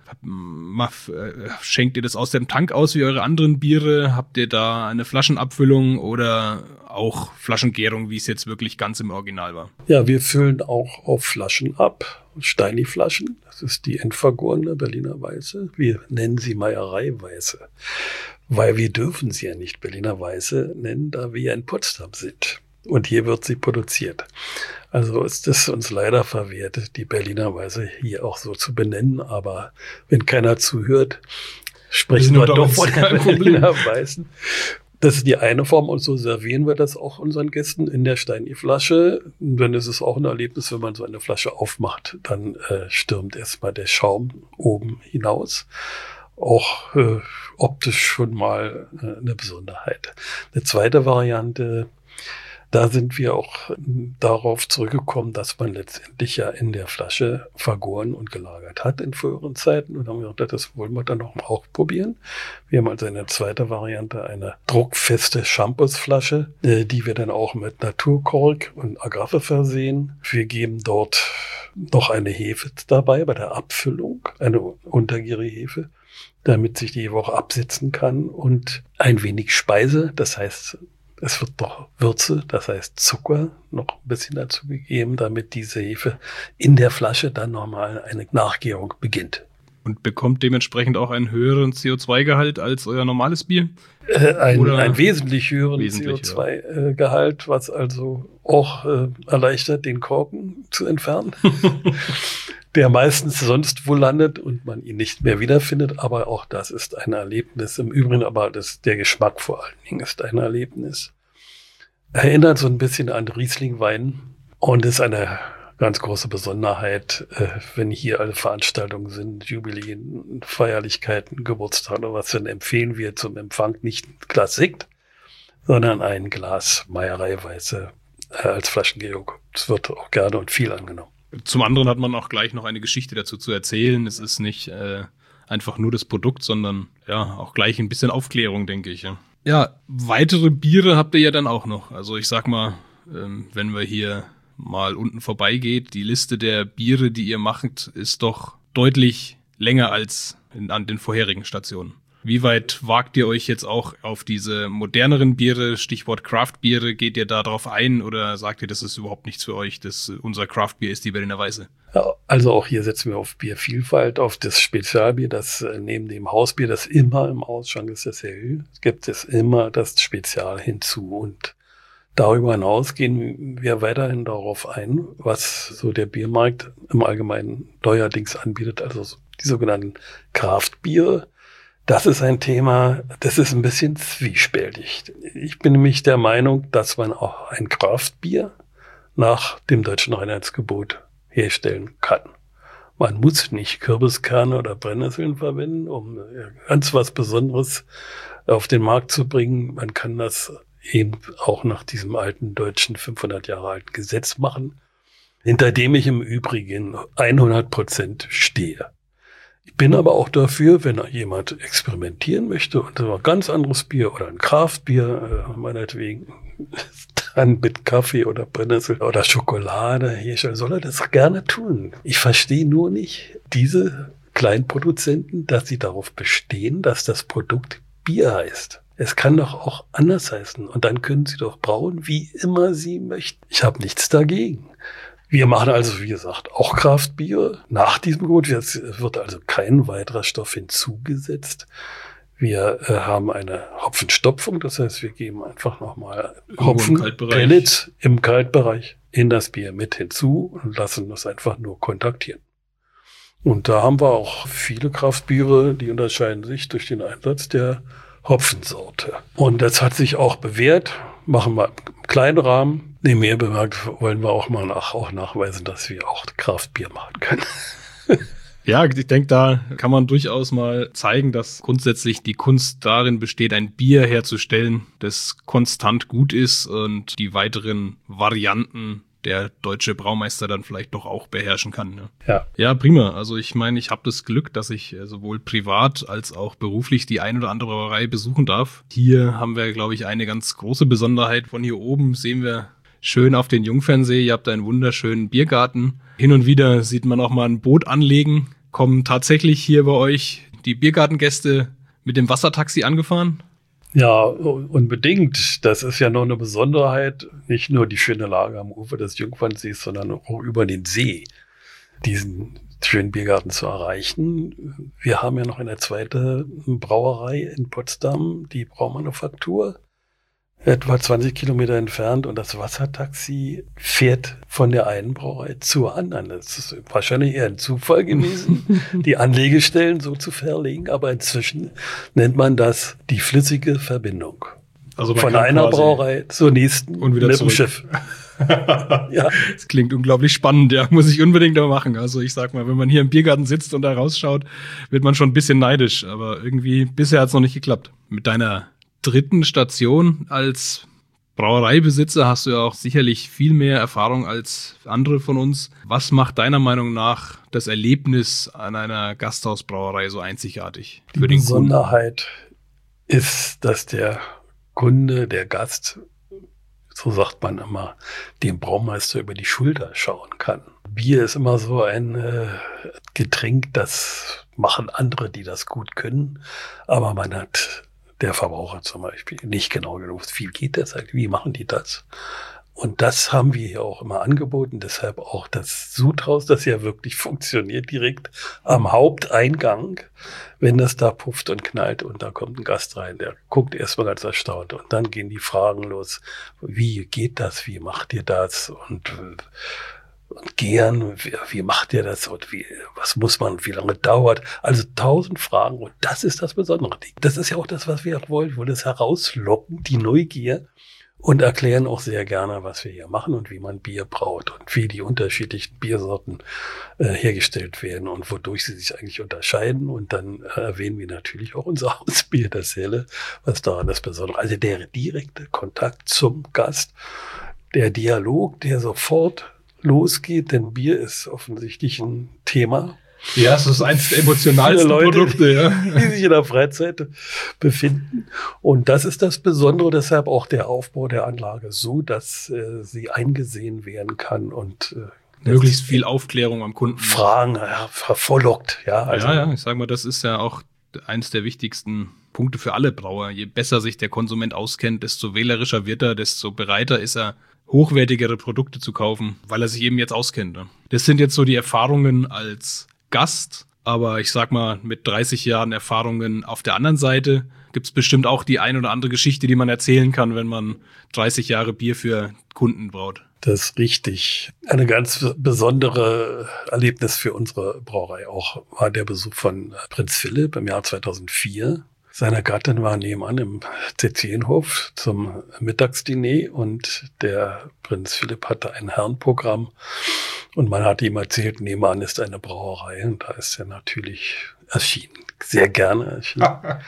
Speaker 2: Schenkt ihr das aus dem Tank aus wie eure anderen Biere? Habt ihr da eine Flaschenabfüllung oder auch Flaschengärung, wie es jetzt wirklich ganz im Original war?
Speaker 3: Ja, wir füllen auch auf Flaschen ab. Steini-Flaschen, das ist die endvergorene Berliner Weiße. Wir nennen sie Meierei-Weiße, weil wir dürfen sie ja nicht Berliner Weiße nennen, da wir ja in Potsdam sind. Und hier wird sie produziert. Also ist es uns leider verwehrt, die Berliner Weiße hier auch so zu benennen. Aber wenn keiner zuhört, sprechen wir doch von der Berliner Weißen. Das ist die eine Form und so servieren wir das auch unseren Gästen in der Steini-Flasche. Dann ist es auch ein Erlebnis, wenn man so eine Flasche aufmacht, dann stürmt erstmal der Schaum oben hinaus. Auch optisch schon mal eine Besonderheit. Eine zweite Variante, da sind wir auch darauf zurückgekommen, dass man letztendlich ja in der Flasche vergoren und gelagert hat in früheren Zeiten. Und haben wir gedacht, das wollen wir dann noch auch probieren. Wir haben also eine zweite Variante, eine druckfeste Shampoosflasche, die wir dann auch mit Naturkork und Agraffe versehen. Wir geben dort noch eine Hefe dabei bei der Abfüllung, eine untergärige Hefe, damit sich die Hefe auch absetzen kann und ein wenig Speise, das heißt, es wird noch Würze, das heißt Zucker, noch ein bisschen dazu gegeben, damit diese Hefe in der Flasche dann nochmal eine Nachgärung beginnt.
Speaker 2: Und bekommt dementsprechend auch einen höheren CO2-Gehalt als euer normales Bier?
Speaker 3: Ein wesentlich höheren CO2-Gehalt, was also auch erleichtert, den Korken zu entfernen, der meistens sonst wo landet und man ihn nicht mehr wiederfindet. Aber auch das ist ein Erlebnis. Im Übrigen aber der Geschmack vor allen Dingen ist ein Erlebnis. Erinnert so ein bisschen an Riesling-Wein und ist eine ganz große Besonderheit, wenn hier alle Veranstaltungen sind, Jubiläen, Feierlichkeiten, Geburtstage oder was, dann empfehlen wir zum Empfang nicht ein Glas Sekt, sondern ein Glas Meierei-Weiße als Flaschengärung. Das wird auch gerne und viel angenommen.
Speaker 2: Zum anderen hat man auch gleich noch eine Geschichte dazu zu erzählen. Es ist nicht einfach nur das Produkt, sondern ja auch gleich ein bisschen Aufklärung, denke ich. Ja, weitere Biere habt ihr ja dann auch noch. Also ich sag mal, wenn wir hier mal unten vorbeigeht, die Liste der Biere, die ihr macht, ist doch deutlich länger als an den vorherigen Stationen. Wie weit wagt ihr euch jetzt auch auf diese moderneren Biere, Stichwort Craft-Biere, geht ihr da drauf ein oder sagt ihr, das ist überhaupt nichts für euch, unser Craft-Bier ist die Berliner Weiße?
Speaker 3: Ja, also auch hier setzen wir auf Biervielfalt, auf das Spezialbier, das neben dem Hausbier, das immer im Ausschank ist, das Hell, gibt es immer das Spezial hinzu und darüber hinaus gehen wir weiterhin darauf ein, was so der Biermarkt im Allgemeinen neuerdings anbietet, also die sogenannten Craft-Biere. Das ist ein Thema, das ist ein bisschen zwiespältig. Ich bin nämlich der Meinung, dass man auch ein Craft-Bier nach dem deutschen Reinheitsgebot herstellen kann. Man muss nicht Kürbiskerne oder Brennnesseln verwenden, um ganz was Besonderes auf den Markt zu bringen. Man kann das eben auch nach diesem alten deutschen 500 Jahre alten Gesetz machen, hinter dem ich im Übrigen 100% stehe. Ich bin aber auch dafür, wenn jemand experimentieren möchte und ein ganz anderes Bier oder ein Kraftbier, meinetwegen, dann mit Kaffee oder Brennnessel oder Schokolade herstellen, soll er das gerne tun. Ich verstehe nur nicht diese Kleinproduzenten, dass sie darauf bestehen, dass das Produkt Bier heißt. Es kann doch auch anders heißen. Und dann können Sie doch brauen, wie immer Sie möchten. Ich habe nichts dagegen. Wir machen also, wie gesagt, auch Kraftbier nach diesem Gebot. Es wird also kein weiterer Stoff hinzugesetzt. Wir haben eine Hopfenstopfung. Das heißt, wir geben einfach nochmal Hopfenpellets im Kaltbereich in das Bier mit hinzu und lassen das einfach nur kontaktieren. Und da haben wir auch viele Kraftbiere, die unterscheiden sich durch den Einsatz der Hopfensorte. Und das hat sich auch bewährt. Machen wir im kleinen Rahmen. Nebenher bemerkt, wollen wir auch mal nachweisen, dass wir auch Kraftbier machen können.
Speaker 2: Ja, ich denke, da kann man durchaus mal zeigen, dass grundsätzlich die Kunst darin besteht, ein Bier herzustellen, das konstant gut ist und die weiteren Varianten der deutsche Braumeister dann vielleicht doch auch beherrschen kann. Ne? Ja, prima. Also ich meine, ich habe das Glück, dass ich sowohl privat als auch beruflich die ein oder andere Brauerei besuchen darf. Hier haben wir, glaube ich, eine ganz große Besonderheit. Von hier oben sehen wir schön auf den Jungfernsee. Ihr habt einen wunderschönen Biergarten. Hin und wieder sieht man auch mal ein Boot anlegen. Kommen tatsächlich hier bei euch die Biergartengäste mit dem Wassertaxi angefahren?
Speaker 3: Ja, unbedingt. Das ist ja noch eine Besonderheit. Nicht nur die schöne Lage am Ufer des Jungfernsees, sondern auch über den See, diesen schönen Biergarten zu erreichen. Wir haben ja noch eine zweite Brauerei in Potsdam, die Braumanufaktur, etwa 20 Kilometer entfernt. Und das Wassertaxi fährt von der einen Brauerei zur anderen. Das ist wahrscheinlich eher ein Zufall gewesen, die Anlegestellen so zu verlegen. Aber inzwischen nennt man das die flüssige Verbindung. Also von einer Brauerei zur nächsten
Speaker 2: und wieder
Speaker 3: mit
Speaker 2: zurück.
Speaker 3: dem Schiff.
Speaker 2: Ja. Das klingt unglaublich spannend, ja, muss ich unbedingt mal machen. Also ich sag mal, wenn man hier im Biergarten sitzt und da rausschaut, wird man schon ein bisschen neidisch. Aber irgendwie, bisher hat es noch nicht geklappt. Mit deiner dritten Station als Brauereibesitzer hast du ja auch sicherlich viel mehr Erfahrung als andere von uns. Was macht deiner Meinung nach das Erlebnis an einer Gasthausbrauerei so einzigartig?
Speaker 3: Die Besonderheit ist, dass der Kunde, der Gast, so sagt man immer, dem Braumeister über die Schulter schauen kann. Bier ist immer so ein Getränk, das machen andere, die das gut können, aber man hat der Verbraucher zum Beispiel nicht genau genug, wie geht das eigentlich, wie machen die das? Und das haben wir hier auch immer angeboten. Deshalb auch das Sudhaus, das ja wirklich funktioniert, direkt am Haupteingang. Wenn das da pufft und knallt und da kommt ein Gast rein, der guckt erstmal ganz erstaunt. Und dann gehen die Fragen los. Wie geht das? Wie macht ihr das? Und gern, wie macht ihr das? Und was muss man, wie lange dauert? Also 1000 Fragen. Und das ist das Besondere. Das ist ja auch das, was wir auch wollen. Wir wollen das herauslocken, die Neugier. Und erklären auch sehr gerne, was wir hier machen und wie man Bier braut und wie die unterschiedlichen Biersorten hergestellt werden und wodurch sie sich eigentlich unterscheiden. Und dann erwähnen wir natürlich auch unser Hausbier, das Helle, was daran das Besondere. Also der direkte Kontakt zum Gast, der Dialog, der sofort losgeht, denn Bier ist offensichtlich ein Thema.
Speaker 2: Ja, es ist eines der emotionalsten Produkte, ja,
Speaker 3: die sich in der Freizeit befinden. Und das ist das Besondere, deshalb auch der Aufbau der Anlage so, dass sie eingesehen werden kann und
Speaker 2: möglichst viel Aufklärung am Kunden.
Speaker 3: Fragen verlockt. Ja, also
Speaker 2: ja, ich sag mal, das ist ja auch eins der wichtigsten Punkte für alle Brauer. Je besser sich der Konsument auskennt, desto wählerischer wird er, desto bereiter ist er, hochwertigere Produkte zu kaufen, weil er sich eben jetzt auskennt. Ne? Das sind jetzt so die Erfahrungen als Gast, aber ich sag mal, mit 30 Jahren Erfahrungen auf der anderen Seite gibt's bestimmt auch die ein oder andere Geschichte, die man erzählen kann, wenn man 30 Jahre Bier für Kunden braut.
Speaker 3: Das ist richtig. Eine ganz besondere Erlebnis für unsere Brauerei auch war der Besuch von Prinz Philipp im Jahr 2004. Seine Gattin war nebenan im Tzienhof zum Mittagsdiner und der Prinz Philipp hatte ein Herrenprogramm und man hat ihm erzählt, nebenan ist eine Brauerei und da ist er natürlich erschienen, sehr gerne erschienen.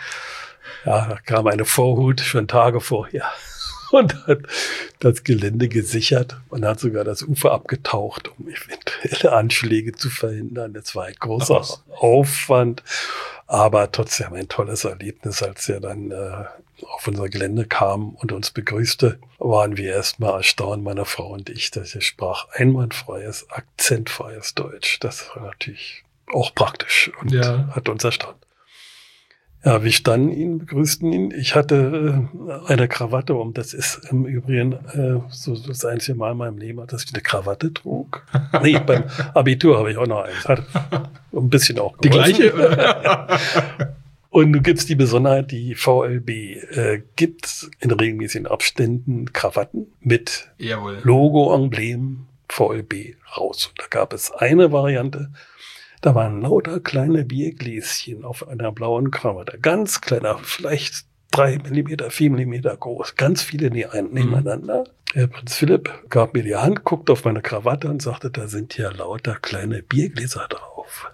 Speaker 3: Ja, da kam eine Vorhut schon Tage vorher und hat das Gelände gesichert. Man hat sogar das Ufer abgetaucht, um eventuelle Anschläge zu verhindern. Das war ein großer Aufwand. Aber trotzdem ein tolles Erlebnis, als er dann auf unser Gelände kam und uns begrüßte, waren wir erstmal erstaunt, meine Frau und ich, dass er sprach einwandfreies, akzentfreies Deutsch. Das war natürlich auch praktisch und hat uns erstaunt. Ja, wir standen ihn, begrüßten ihn. Ich hatte eine Krawatte um. Das ist im Übrigen so das einzige Mal in meinem Leben, dass ich eine Krawatte trug. Nee, beim Abitur habe ich auch noch eins. Hat ein bisschen auch geholfen.
Speaker 2: Die gleiche? Oder?
Speaker 3: Und du gibst die Besonderheit, die VLB gibt in regelmäßigen Abständen Krawatten mit Logo, Emblem, VLB raus. Und da gab es eine Variante, da waren lauter kleine Biergläschen auf einer blauen Krawatte. Ganz kleiner, vielleicht 3 Millimeter, 4 Millimeter groß. Ganz viele nebeneinander. Der Prinz Philipp gab mir die Hand, guckte auf meine Krawatte und sagte, da sind ja lauter kleine Biergläser drauf.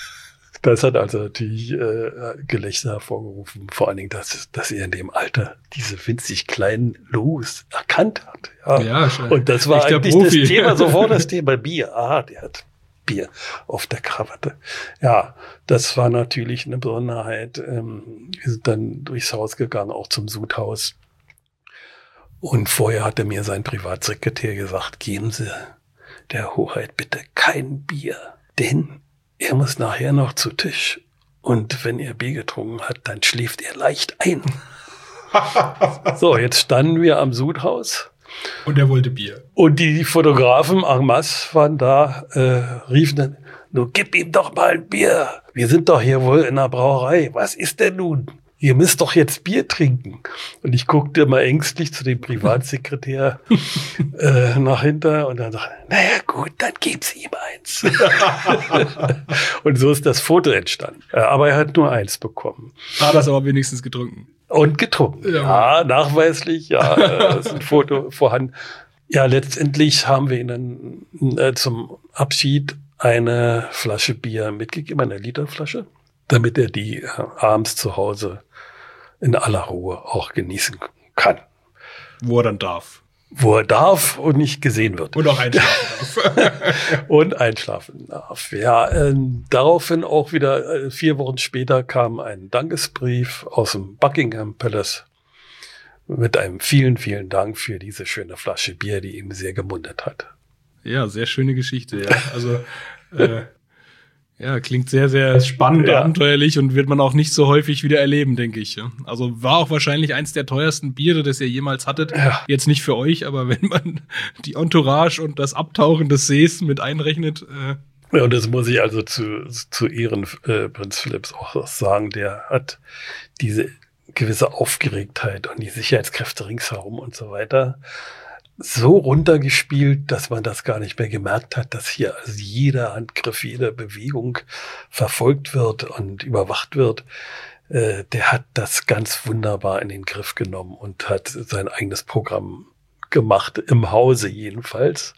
Speaker 3: Das hat also natürlich Gelächter hervorgerufen. Vor allen Dingen, dass er in dem Alter diese winzig kleinen Logos erkannt hat. Ja, und das war eigentlich das Thema, sofort das Thema Bier. Aha, der hat Bier auf der Krawatte. Ja, das war natürlich eine Besonderheit. Wir sind dann durchs Haus gegangen, auch zum Sudhaus. Und vorher hatte mir sein Privatsekretär gesagt, geben Sie der Hoheit bitte kein Bier, denn er muss nachher noch zu Tisch. Und wenn er Bier getrunken hat, dann schläft er leicht ein. So, jetzt standen wir am Sudhaus.
Speaker 2: Und er wollte Bier.
Speaker 3: Und die Fotografen en masse waren da, riefen dann, du gib ihm doch mal ein Bier. Wir sind doch hier wohl in der Brauerei. Was ist denn nun? Ihr müsst doch jetzt Bier trinken. Und ich guckte mal ängstlich zu dem Privatsekretär nach hinten und dann sagte, naja gut, dann gib's ihm eins. Und so ist das Foto entstanden. Aber er hat nur eins bekommen.
Speaker 2: Hat das aber wenigstens getrunken.
Speaker 3: Und getrunken. Ja, nachweislich, ja, ist ein Foto vorhanden. Ja, letztendlich haben wir ihnen zum Abschied eine Flasche Bier mitgegeben, eine Literflasche, damit er die abends zu Hause in aller Ruhe auch genießen kann.
Speaker 2: Wo er dann darf.
Speaker 3: Wo er darf und nicht gesehen wird.
Speaker 2: Und auch einschlafen darf.
Speaker 3: Und einschlafen darf. Ja, daraufhin auch wieder 4 Wochen später kam ein Dankesbrief aus dem Buckingham Palace mit einem vielen, vielen Dank für diese schöne Flasche Bier, die ihm sehr gemundet hat.
Speaker 2: Ja, sehr schöne Geschichte. Ja. Also Ja, klingt sehr, sehr spannend, abenteuerlich und wird man auch nicht so häufig wieder erleben, denke ich. Also war auch wahrscheinlich eins der teuersten Biere, das ihr jemals hattet. Ja. Jetzt nicht für euch, aber wenn man die Entourage und das Abtauchen des Sees mit einrechnet.
Speaker 3: Ja, und das muss ich also zu Ehren Prinz Philipps auch sagen. Der hat diese gewisse Aufgeregtheit und die Sicherheitskräfte ringsherum und so weiter so runtergespielt, dass man das gar nicht mehr gemerkt hat, dass hier also jeder Handgriff, jede Bewegung verfolgt wird und überwacht wird. Der hat das ganz wunderbar in den Griff genommen und hat sein eigenes Programm gemacht, im Hause jedenfalls.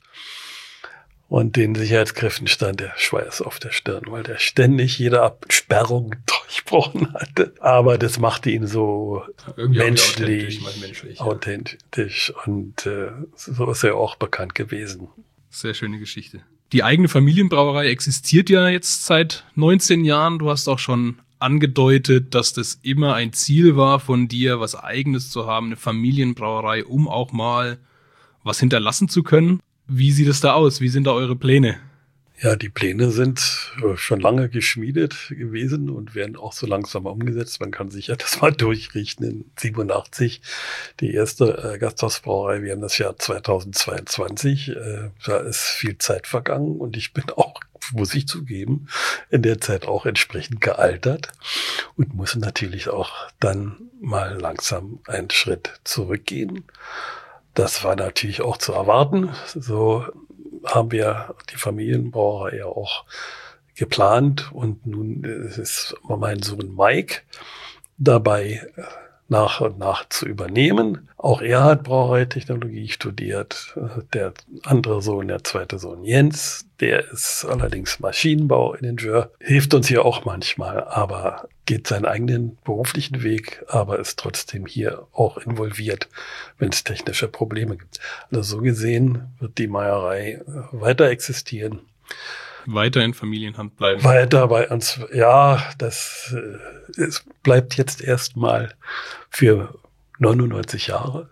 Speaker 3: Und den Sicherheitskräften stand der Schweiß auf der Stirn, weil der ständig jede Absperrung durchbrochen hatte. Aber das machte ihn so menschlich, authentisch. Und so ist er auch bekannt gewesen.
Speaker 2: Sehr schöne Geschichte. Die eigene Familienbrauerei existiert ja jetzt seit 19 Jahren. Du hast auch schon angedeutet, dass das immer ein Ziel war von dir, was Eigenes zu haben, eine Familienbrauerei, um auch mal was hinterlassen zu können. Wie sieht es da aus? Wie sind da eure Pläne?
Speaker 3: Ja, die Pläne sind schon lange geschmiedet gewesen und werden auch so langsam umgesetzt. Man kann sich ja das mal durchrechnen. In 87 die erste Gasthausbrauerei. Wir haben das Jahr 2022. Da ist viel Zeit vergangen und ich bin auch, muss ich zugeben, in der Zeit auch entsprechend gealtert und muss natürlich auch dann mal langsam einen Schritt zurückgehen. Das war natürlich auch zu erwarten. So haben wir die Familienbrauerei ja auch geplant. Und nun ist mein Sohn Mike dabei, nach und nach zu übernehmen. Auch er hat Brauereitechnologie studiert. Der andere Sohn, der zweite Sohn Jens, der ist allerdings Maschinenbauingenieur, hilft uns hier auch manchmal, aber geht seinen eigenen beruflichen Weg, aber ist trotzdem hier auch involviert, wenn es technische Probleme gibt. Also so gesehen wird die Meierei weiter existieren.
Speaker 2: Weiter in Familienhand bleiben.
Speaker 3: Weiter bei uns, ja, es bleibt jetzt erstmal für 99 Jahre.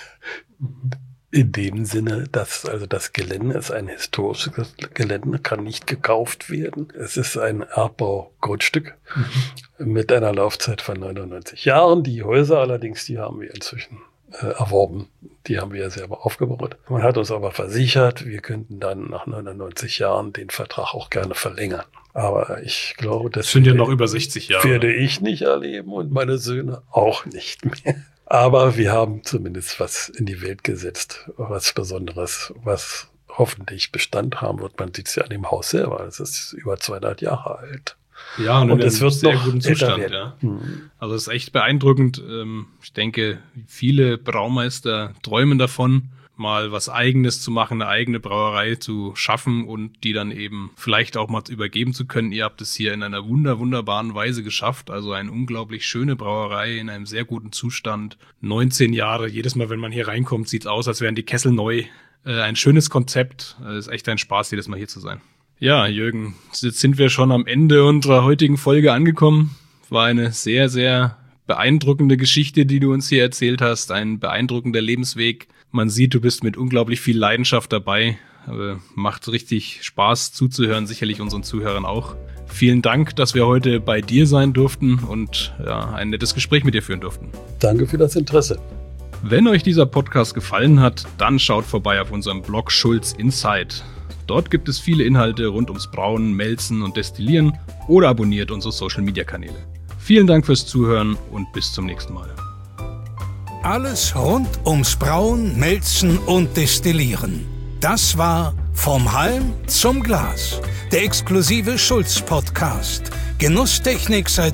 Speaker 3: In dem Sinne, dass also das Gelände ist ein historisches Gelände, kann nicht gekauft werden. Es ist ein Erbbaugrundstück mit einer Laufzeit von 99 Jahren. Die Häuser allerdings, die haben wir inzwischen erworben. Die haben wir ja selber aufgebaut. Man hat uns aber versichert, wir könnten dann nach 99 Jahren den Vertrag auch gerne verlängern. Aber ich glaube, das
Speaker 2: sind ja noch über 60 Jahre.
Speaker 3: Werde ich nicht erleben und meine Söhne auch nicht mehr. Aber wir haben zumindest was in die Welt gesetzt, was Besonderes, was hoffentlich Bestand haben wird. Man sieht es ja an dem Haus selber. Es ist über 200 Jahre alt.
Speaker 2: Ja, und es wird sehr guten Zustand. Ja. Also es ist echt beeindruckend. Ich denke, viele Braumeister träumen davon, mal was Eigenes zu machen, eine eigene Brauerei zu schaffen und die dann eben vielleicht auch mal übergeben zu können. Ihr habt es hier in einer wunderbaren Weise geschafft. Also eine unglaublich schöne Brauerei in einem sehr guten Zustand. 19 Jahre. Jedes Mal, wenn man hier reinkommt, sieht es aus, als wären die Kessel neu. Ein schönes Konzept. Es ist echt ein Spaß, jedes Mal hier zu sein. Ja, Jürgen, jetzt sind wir schon am Ende unserer heutigen Folge angekommen. War eine sehr, sehr beeindruckende Geschichte, die du uns hier erzählt hast. Ein beeindruckender Lebensweg. Man sieht, du bist mit unglaublich viel Leidenschaft dabei. Macht richtig Spaß zuzuhören, sicherlich unseren Zuhörern auch. Vielen Dank, dass wir heute bei dir sein durften und ja, ein nettes Gespräch mit dir führen durften.
Speaker 3: Danke für das Interesse.
Speaker 2: Wenn euch dieser Podcast gefallen hat, dann schaut vorbei auf unserem Blog Schulz Insight. Dort gibt es viele Inhalte rund ums Brauen, Melzen und Destillieren oder abonniert unsere Social-Media-Kanäle. Vielen Dank fürs Zuhören und bis zum nächsten Mal.
Speaker 1: Alles rund ums Brauen, Melzen und Destillieren. Das war Vom Halm zum Glas, der exklusive Schulz-Podcast. Genusstechnik seit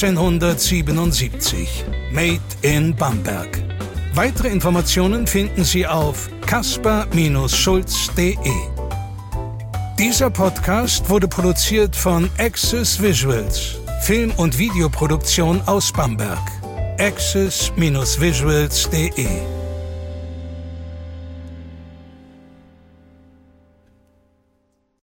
Speaker 1: 1677. Made in Bamberg. Weitere Informationen finden Sie auf kasper-schulz.de. Dieser Podcast wurde produziert von Axis Visuals, Film- und Videoproduktion aus Bamberg. axis-visuals.de